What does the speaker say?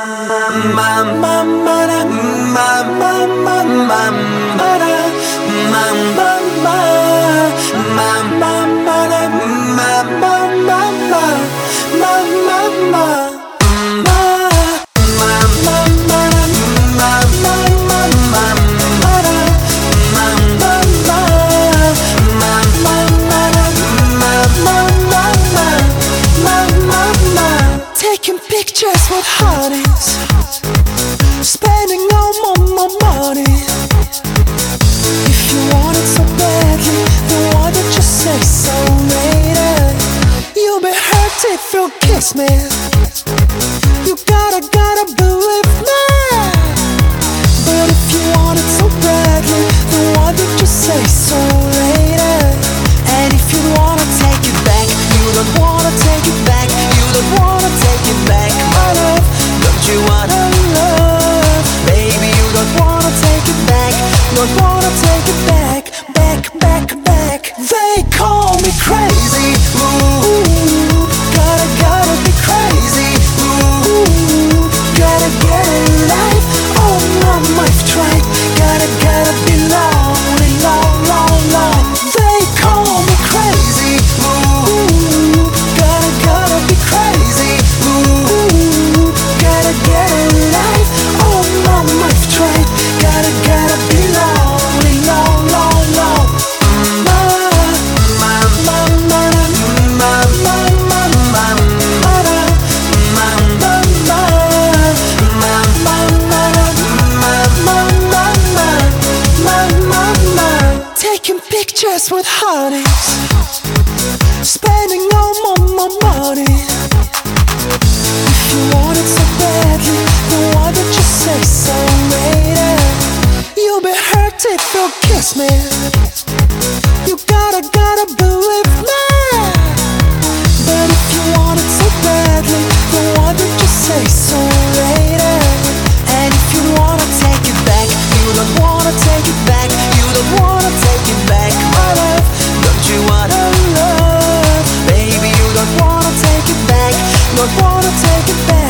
Taking pictures with hotties, spending all my money. If you want it so badly, then why don't you say so later? You'll be hurt if you kiss me. You gotta believe me. But if you want it so badly, then why don't you say so later? And if you wanna take it back, you don't wanna take it back. You don't wanna take it back, my love. Don't you wanna love? Baby, you don't wanna take it back. Don't wanna take it back, back. They call me crazy. Ooh, gotta be crazy. Ooh, gotta get a life. Oh, mom, I've tried. Gotta be lonely, long. They call me crazy. Ooh, gotta be crazy. Ooh, gotta get a life. Oh, mom, I've tried. Gotta be lonely, long. Taking pictures with hotties, spending all my money. If you want it so badly, then why don't you say so later? You'll be hurt if you kiss me. You gotta believe me. But if you want it so badly, then why don't you say so later? And if you wanna take it back, you don't wanna take it back. You don't wanna take it back, my love. Don't you wanna love? Baby, you don't wanna take it back. Don't wanna take it back.